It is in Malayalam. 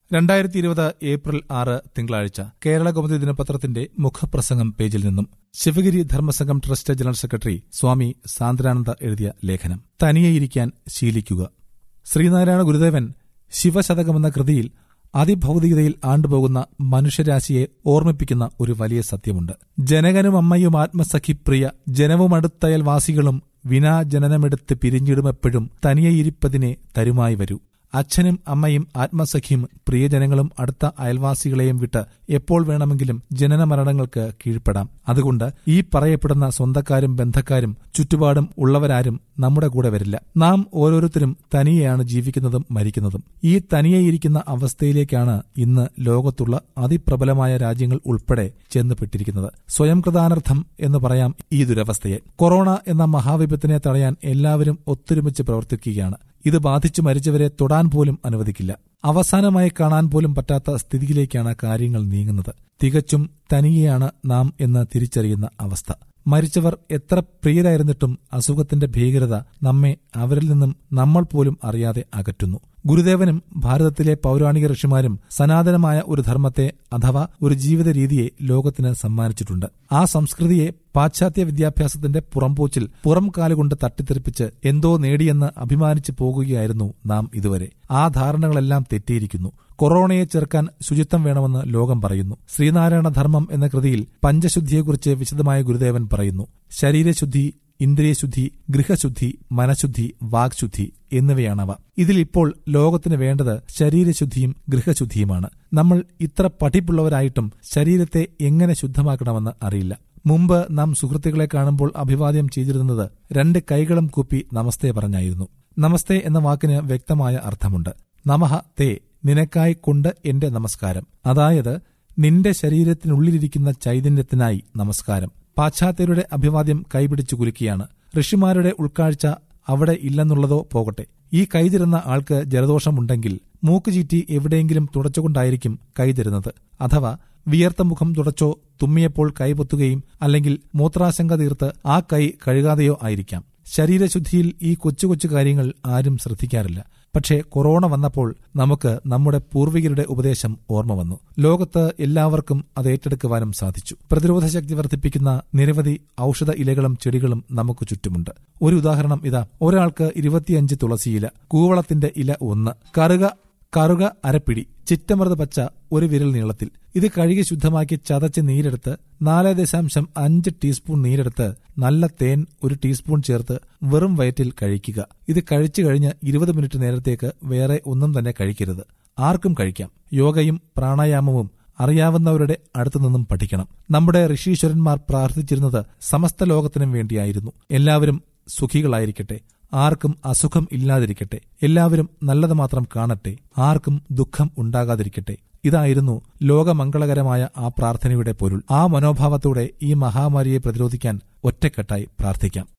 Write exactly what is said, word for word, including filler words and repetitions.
രണ്ടായിരത്തി ഇരുപത് ഏപ്രിൽ ആറ് തിങ്കളാഴ്ച കേരള കൗമുദി ദിനപത്രത്തിന്റെ മുഖപ്രസംഗം പേജിൽ നിന്നും Sivagiri Dharmasangham trust general secretary Swami Sandrananda എഴുതിയ ലേഖനം. തനിയെയിരിക്കാൻ ശീലിക്കുക. ശ്രീനാരായണ ഗുരുദേവൻ ശിവശതകമെന്ന കൃതിയിൽ അതിഭൗതികതയിൽ ആണ്ടുപോകുന്ന മനുഷ്യരാശിയെ ഓർമ്മിപ്പിക്കുന്ന ഒരു വലിയ സത്യമുണ്ട്. ജനകനും അമ്മയും ആത്മസഖിപ്രിയ ജനവുമടുത്തയൽവാസികളും വിനാ ജനനമെടുത്ത് പിരിഞ്ഞിടുമെപ്പോഴും തനിയെയിരിപ്പതിനെ തരുമായി വരൂ. അച്ഛനും അമ്മയും ആത്മസഖിയും പ്രിയജനങ്ങളും അടുത്ത അയൽവാസികളെയും വിട്ട് എപ്പോൾ വേണമെങ്കിലും ജനന മരണങ്ങൾക്ക് കീഴ്പ്പെടാം. അതുകൊണ്ട് ഈ പറയപ്പെടുന്ന സ്വന്തക്കാരും ബന്ധക്കാരും ചുറ്റുപാടും ഉള്ളവരാരും നമ്മുടെ കൂടെ വരില്ല. നാം ഓരോരുത്തരും തനിയെയാണ് ജീവിക്കുന്നതും മരിക്കുന്നതും. ഈ തനിയെയിരിക്കുന്ന അവസ്ഥയിലേക്കാണ് ഇന്ന് ലോകത്തുള്ള അതിപ്രബലമായ രാജ്യങ്ങൾ ഉൾപ്പെടെ ചെന്നുപെട്ടിരിക്കുന്നത്. സ്വയം കൃതാനർത്ഥം എന്ന് പറയാം ഈ ദുരവസ്ഥയെ. കൊറോണ എന്ന മഹാവിപത്തിനെ തടയാൻ എല്ലാവരും ഒത്തൊരുമിച്ച് പ്രവർത്തിക്കുകയാണ്. ഇത് ബാധിച്ചു മരിച്ചവരെ തൊടാൻ പോലും അനുവദിക്കില്ല. അവസാനമായി കാണാൻ പോലും പറ്റാത്ത സ്ഥിതിയിലേക്കാണ് കാര്യങ്ങൾ നീങ്ങുന്നത്. തികച്ചും തനിയെയാണ് നാം എന്ന് തിരിച്ചറിയുന്ന അവസ്ഥ. മരിച്ചവർ എത്ര പ്രിയരായിരുന്നിട്ടും അസുഖത്തിന്റെ ഭീകരത നമ്മെ അവരിൽ നിന്നും നമ്മൾ പോലും അറിയാതെ അകറ്റുന്നു. ഗുരുദേവനും ഭാരതത്തിലെ പൗരാണിക ഋഷിമാരും സനാതനമായ ഒരു ധർമ്മത്തെ അഥവാ ഒരു ജീവിത രീതിയെ ലോകത്തിന് സമ്മാനിച്ചിട്ടുണ്ട്. ആ സംസ്കൃതിയെ പാശ്ചാത്യ വിദ്യാഭ്യാസത്തിന്റെ പുറംപോച്ചിൽ പുറം കാലുകൊണ്ട് തട്ടിത്തെറിപ്പിച്ച് എന്തോ നേടിയെന്ന് അഭിമാനിച്ചു പോകുകയായിരുന്നു നാം ഇതുവരെ. ആ ധാരണകളെല്ലാം തെറ്റിയിരിക്കുന്നു. കൊറോണയെ ചെറുക്കാൻ ശുചിത്വം വേണമെന്ന് ലോകം പറയുന്നു. ശ്രീനാരായണ ധർമ്മം എന്ന കൃതിയിൽ പഞ്ചശുദ്ധിയെക്കുറിച്ച് വിശദമായ ഗുരുദേവൻ പറയുന്നു. ശരീരശുദ്ധി, ഇന്ദ്രിയശുദ്ധി, ഗൃഹശുദ്ധി, മനഃശുദ്ധി, വാക്ശുദ്ധി എന്നിവയാണവ. ഇതിൽ ഇപ്പോൾ ലോകത്തിന് വേണ്ടത് ശരീരശുദ്ധിയും ഗൃഹശുദ്ധിയുമാണ്. നമ്മൾ ഇത്ര പഠിപ്പുള്ളവരായിട്ടും ശരീരത്തെ എങ്ങനെ ശുദ്ധമാക്കണമെന്ന് അറിയില്ല. മുമ്പ് നാം സുഹൃത്തുക്കളെ കാണുമ്പോൾ അഭിവാദ്യം ചെയ്തിരുന്നത് രണ്ട് കൈകളും കൂപ്പി നമസ്തേ പറഞ്ഞായിരുന്നു. നമസ്തേ എന്ന വാക്കിന് വ്യക്തമായ അർത്ഥമുണ്ട്. നമഃ തേ, നിനക്കായി കൊണ്ട് എന്റെ നമസ്കാരം. അതായത് നിന്റെ ശരീരത്തിനുള്ളിലിരിക്കുന്ന ചൈതന്യത്തിനായി നമസ്കാരം. പാശ്ചാത്യരുടെ അഭിവാദ്യം കൈപിടിച്ചു കുലുക്കിയാണ്. ഋഷിമാരുടെ ഉൾക്കാഴ്ച അവിടെ ഇല്ലെന്നുള്ളതോ പോകട്ടെ. ഈ കൈതരുന്ന ആൾക്ക് ജലദോഷമുണ്ടെങ്കിൽ മൂക്കുചീറ്റി എവിടെയെങ്കിലും തുടച്ചുകൊണ്ടായിരിക്കും കൈതരുന്നത്. അഥവാ വിയർത്ത മുഖം തുടച്ചോ തുമ്മിയപ്പോൾ കൈപൊത്തുകയും അല്ലെങ്കിൽ മൂത്രാശങ്ക തീർത്ത് ആ കൈ കഴുകാതെയോ ആയിരിക്കാം. ശരീരശുദ്ധിയിൽ ഈ കൊച്ചു കൊച്ചു കാര്യങ്ങൾ ആരും ശ്രദ്ധിക്കാറില്ല. പക്ഷേ കൊറോണ വന്നപ്പോൾ നമുക്ക് നമ്മുടെ പൂർവികരുടെ ഉപദേശം ഓർമ്മ വന്നു. ലോകത്ത് എല്ലാവർക്കും അത് ഏറ്റെടുക്കുവാനും സാധിച്ചു. പ്രതിരോധ ശക്തി വർദ്ധിപ്പിക്കുന്ന നിരവധി ഔഷധ ഇലകളും ചെടികളും നമുക്ക് ചുറ്റുമുണ്ട്. ഒരു ഉദാഹരണം ഇതാ. ഒരാൾക്ക് ഇരുപത്തിയഞ്ച് തുളസിയില, കൂവളത്തിന്റെ ഇല ഒന്ന്, കറുക കറുക അരപ്പിടി, ചിറ്റമൃത പച്ച ഒരു വിരൽ നീളത്തിൽ. ഇത് കഴുകി ശുദ്ധമാക്കി ചതച്ച് നീരെടുത്ത് നാല് ദശാംശം അഞ്ച് ടീസ്പൂൺ നീരെടുത്ത് നല്ല തേൻ ഒരു ടീസ്പൂൺ ചേർത്ത് വെറും വയറ്റിൽ കഴിക്കുക. ഇത് കഴിച്ചു കഴിഞ്ഞ് ഇരുപത് മിനിറ്റ് നേരത്തേക്ക് വേറെ ഒന്നും തന്നെ കഴിക്കരുത്. ആർക്കും കഴിക്കാം. യോഗയും പ്രാണായാമവും അറിയാവുന്നവരുടെ അടുത്തുനിന്നും പഠിക്കണം. നമ്മുടെ ഋഷീശ്വരന്മാർ പ്രാർത്ഥിച്ചിരുന്നത് സമസ്ത ലോകത്തിനും വേണ്ടിയായിരുന്നു. എല്ലാവരും സുഖികളായിരിക്കട്ടെ, ആർക്കും അസുഖം ഇല്ലാതിരിക്കട്ടെ, എല്ലാവരും നല്ലത് മാത്രം കാണട്ടെ, ആർക്കും ദുഃഖം ഉണ്ടാകാതിരിക്കട്ടെ. ഇതായിരുന്നു ലോകമംഗളകരമായ ആ പ്രാർത്ഥനയുടെ പൊരുൾ. ആ മനോഭാവത്തോടെ ഈ മഹാമാരിയെ പ്രതിരോധിക്കാൻ ഒറ്റക്കെട്ടായി പ്രാർത്ഥിക്കാം.